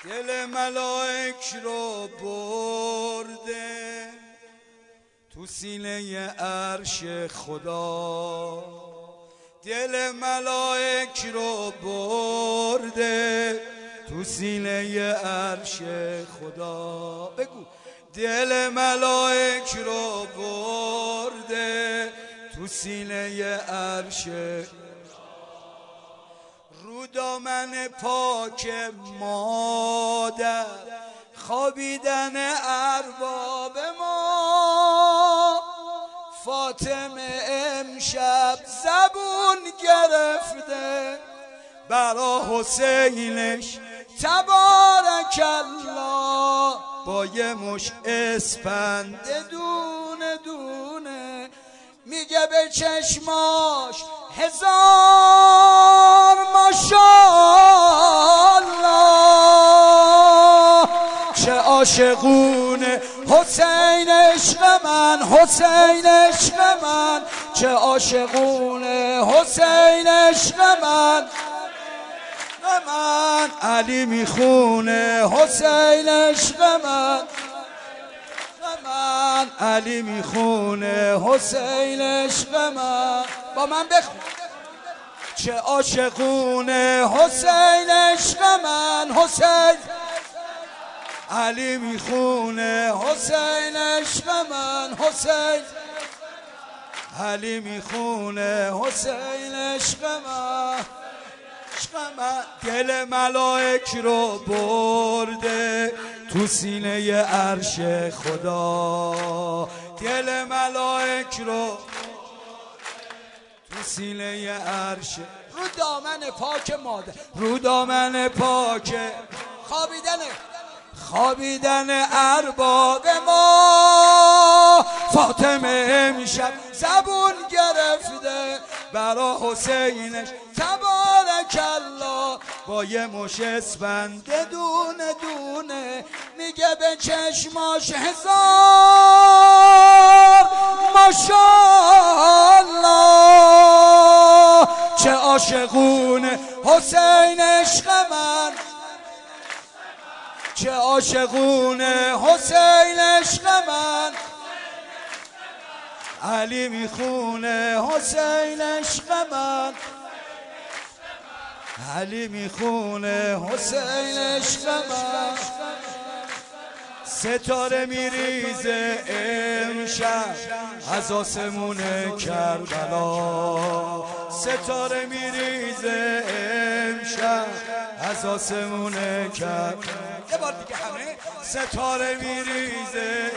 دل ملائک رو برده تو سینه عرش خدا، دل ملائک رو برده تو سینه عرش خدا. بگو دل ملائک رو برده تو سینه عرش، رو دامن پاک مادر خوابیدن ارباب ما. فاطمه امشب زبون گرفته برا حسینش تبارک الله، با یه مش اسپند دونه دونه میگه به چشماش هزار ماشاءالله. چه عاشقونه حسین عشق من، حسین عشق من، چه عاشقونه حسین عشق من. من علی میخونه حسین عشق من، من علی میخونه حسین عشق من. با من بخون. چه عاشقونه حسین عشق من، حسین علی میخونه حسین عشق من، حسین علی میخونه حسین عشق من. دل ملائک رو برده تو سینه عرش خدا، دل ملائک رو تو سینه عرش، رو دامن پاک مادر، رو دامن پاک خوابیدن ارباب ما. فاطمه امشب زبون گرفته برا حسینش تبارک الله، با یه مش اسپند دونه دونه میگه به چشماش هزار ماشاءالله. چه عاشقونه حسین عشق من، چه عاشقونه حسین عشق من. علی میخونه حسین عشق من، علی میخونه حسین عشق من. ستاره میریزه امشب از آسمون کربلا، ستاره میریزه امشب از آسمون کربلا. یه بار دیگه همه. ستاره میریزه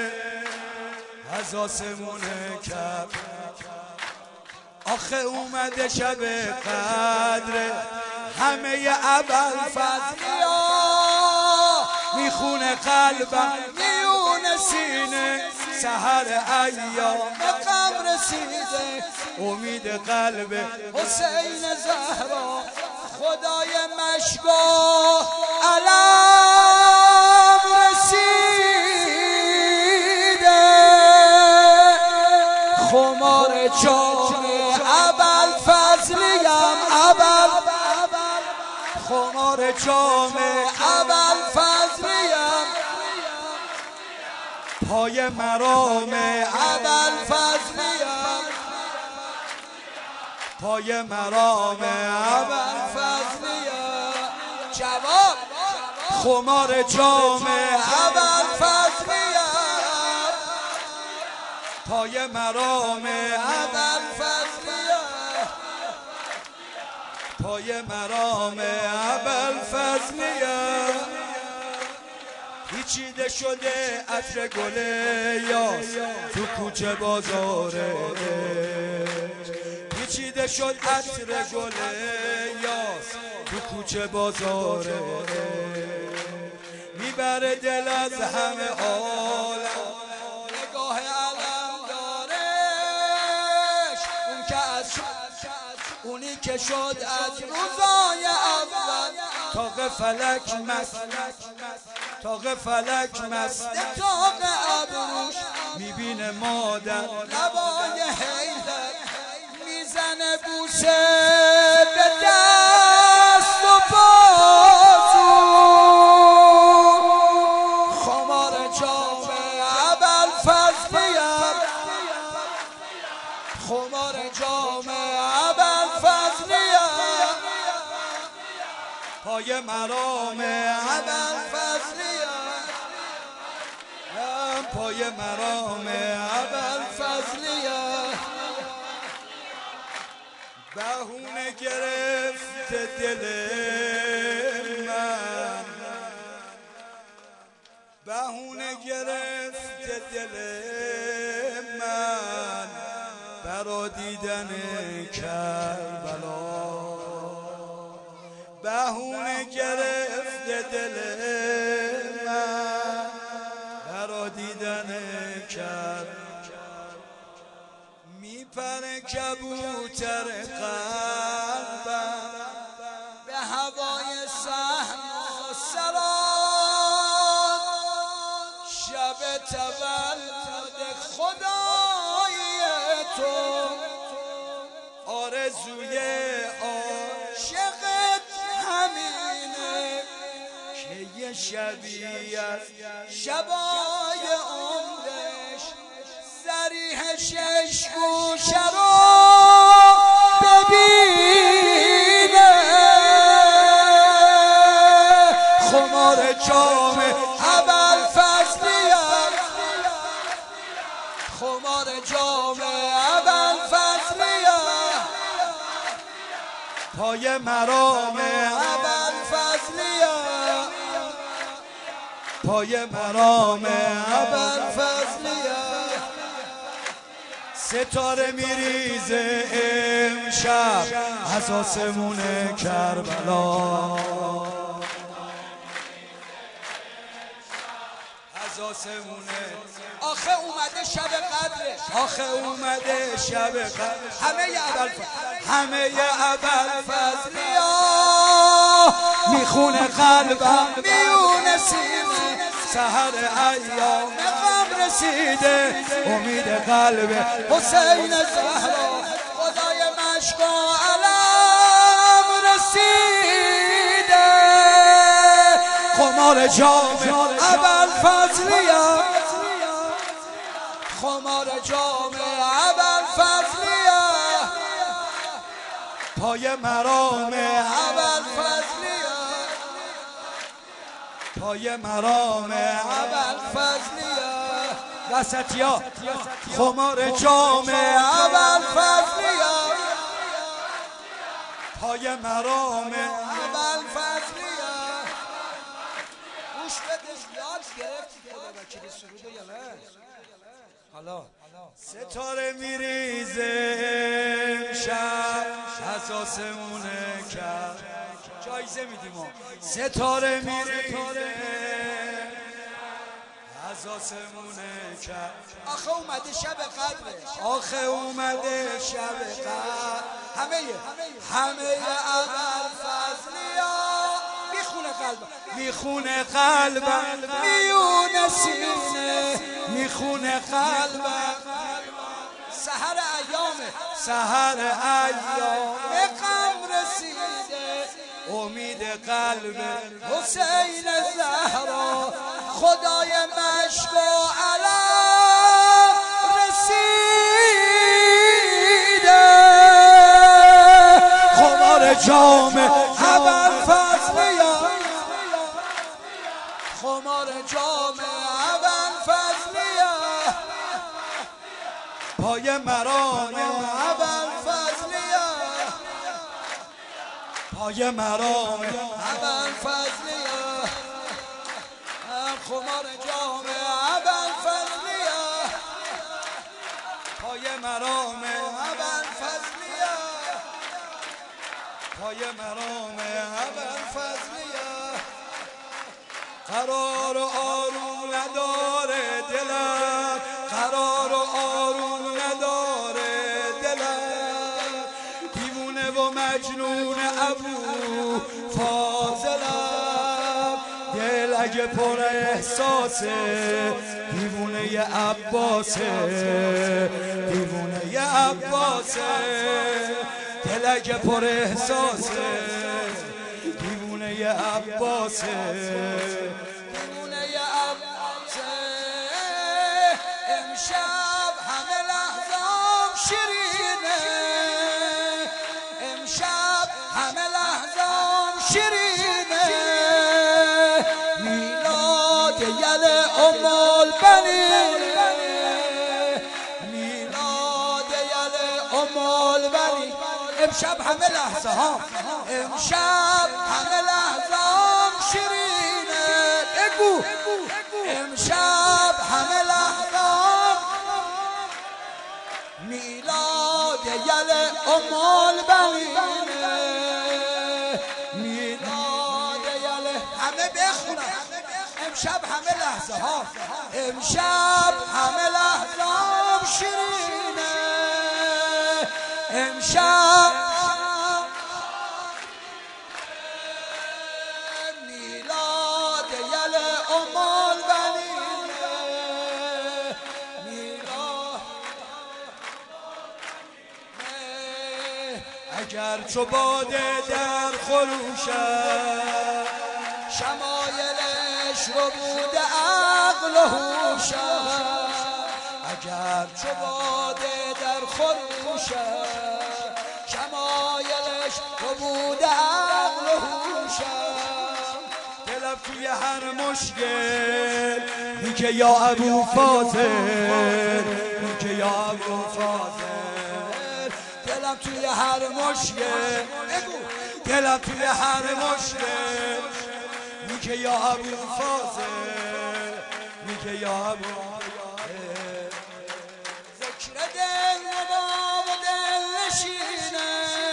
از آسمون کربلا. آخه اومده شب قدر، همه ابوالفضلیا میخونه قلبم میونه سینه. سحر ایام غم رسیده، امید قلب حسین زهرا. خدای مشگاه علم رسیده، خمار جام ابوالفضلیم، خمار جام ابوالفضلیم، پای مرام ابوالفضلیم، پای مرام ابوالفضلیم. جواب خمار جام ابوالفضلیم، پای مرام ابوالفضلیم، پای مرام ابوالفضلیم. پیچیده شده عطر گل یاس تو کوچه بازاره، پیچیده شد عطر گل یاس تو کوچه بازاره. میبره دل از همه عالم نگاه علم دارش، اونی که شد از روزای اول تاق فلک مست، تاق فلک مست، تاق ابروش میبینه مادر لبای حیدر، میزنه بوسه به دست و بازو. پای مرام ابوالفضلیه، پای مرام ابوالفضلیه. بهونه گرفت دل من، بهونه گرفت دل من برا دیدن کربلا، بهونه گرفت دل من برا دیدن کربلا. میپره کبوتر قلبم به هوای صحرا سران، شب تولد خدای تو آرزوی عاشقت همینه که یه شبی از شبای عمرش ذریح شش گوشه رو ببینه. خمار جام ابوالفضلیه، خمار جام ابوالفضلیه، پای مرام ابوالفضلیه، پای مرام ابوالفضلیه. ستاره میریزه امشب از آسمون کربلا، از آسمون. آخه اومده شب قدرش، آخه اومده شب قدرش. همه ابوالفضلیا میخونه قلبم میونه سینه، سحر ایام غم رسیده، امید قلب حسین زهرا خدای مشک و علم رسیده. خمار جام ابوالفضلیه، خمار جام ابوالفضلیه، پای مرام ابوالفضلیه، پای مرام ابوالفضلیه. وسطیا خمار جام ابوالفضلیه، پای مرام ابوالفضلیه. گوش بده، یاد گرفتی خدا وکیلی سروده یا نه؟ حالا ستاره میریزه امشب از آسمون کرد، جایزه میدیم ما. ستاره میریزه از آسمون کرد. آخه اومده شب قدرش، آخه اومده شب قدر. همه ابوالفضلیا میخونه قلبم، میخونه قلبم میونه سینه، میخونه قلبم. سحر ایامه، سحر ایام غم رسیده، امید قلب حسین زهرا خدای مشک و علم رسیده. خمار جام ابوالفضلیه، خمار جام ابوالفضلیه، پای مرام ابوالفضلیه، پای مرام ابوالفضلیه، خمار جام ابوالفضلیه، پای مرام ابوالفضلیه، پای مرام ابوالفضلیه. قرار و آروم نداره دلم، قرار و آروم نداره دلم، دیوونه و مجنون ابوالفاضلم. دل اگه پر احساسه دیوونه عباسه، دیوونه عباسه. دل اگه پر احساسه دیوونه عباسه، دیوونه عباسه. امشب همه لحظام شیرینه، امشب همه لحظام شیرینه. امشب همه لحظه ها، امشب همه لحظه ها شیرینه. بگو امشب همه لحظه ها میلاد یل ام البنینه، میلاد یل همه بخونن. امشب همه لحظه ها، امشب همه لحظه ها شیرینه. امشب میلاد یل ام البنینه، میلاد اگر چو باده در خروشد شمایلش رو بوده عقل و هوشد. اگر چو باده در خروشد شمایلش رو بوده عقل و هوشد. دلم توی هر مشکل میگه یا ابو فاضل، میگه یا ابو فاضل. دلم توی هر مشکل، دلم توی هر مشکل میگه یا ابو فاضل، میگه یا ابو فاضل. ذکر دل رباب و دل نشینه،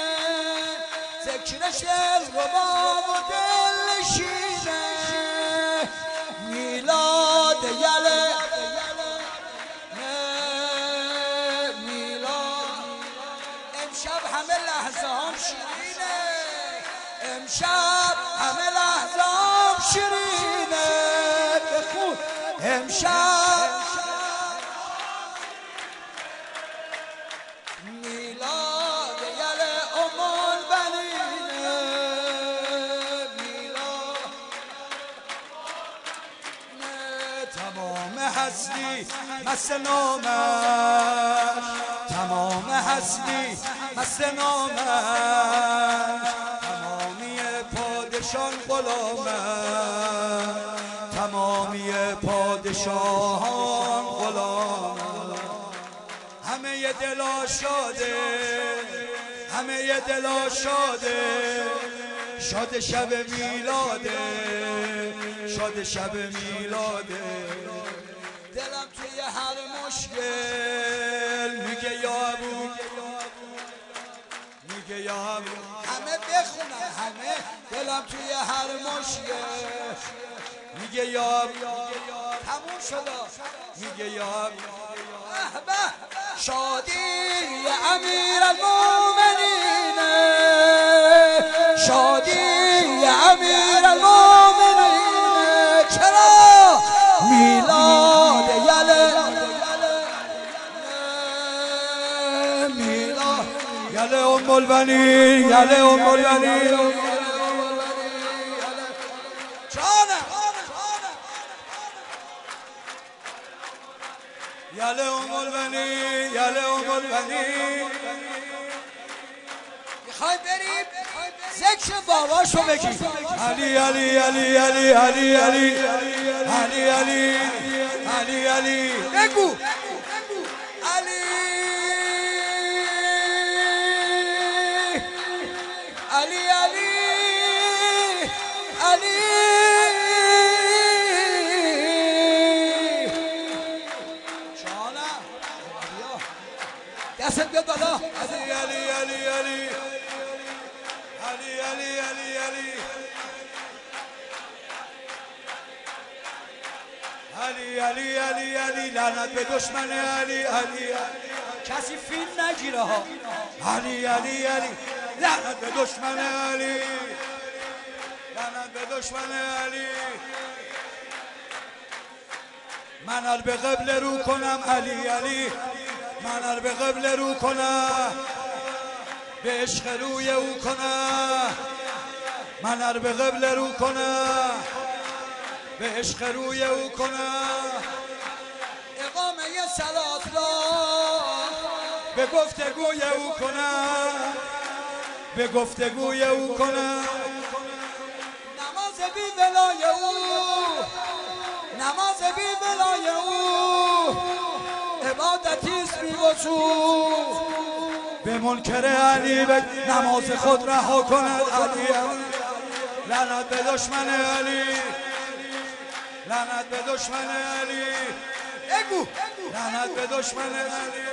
ذکرش دل رباب و دل نشینه. میلاد یله میلاد امشب همه لحظه هم شیرینه، امشب همه لحظه هم شیرینه. بخون امشب میلاد یل ام البنینه، میلاد تمام هستی مست نامش، تمام هستی مست نامش. تمامی پادشان غلامش، تمامی پادشاهان غلامش. همه دلا شاده، همه دلا شاده، شاد شب میلاده، شاد شب میلاده. دلم توی هر مشکل میگه یا ابو، میگه یا ابو. همه بخونن همه. دلم توی هر مشکل میگه یا ابو، تموم شد میگه یا ابو. شادی امیر المؤمنین، شادی امیر المؤمنین. چرا میلاد یله میلاد یله ام البنین، یله ام البنین. یله ام البنین، یله ام البنین. میخوای بریم ذکر باباشو بگی. علی علی علی علی علی علی علی علی علی علی. بگو علی علی علی علی. دستت بیاد بالا. علی علی علی علی علی علی علی علی علی علی علی علی. لعنت به دشمن علی علی. کسی فیلم نگیره ها. علی علی علی. لعنت به دشمن علی، لعنت به دشمن علی. من ار به قبل رو کنم علی علی، من ار به قبل رو کنم به عشق روی او کنم، من ار به قبل رو کنم به عشق روی او کنم. اقامه صلات را به گفتگوی او کنم، به گفتگوی او کنم. نماز بی ولای او، نماز بی ولای او عبادتیست بی وصول، به منکر علی بگ نماز خود رها کند علی لعنت به دشمن علی لعنت به دشمن علی لعنت به دشمن علی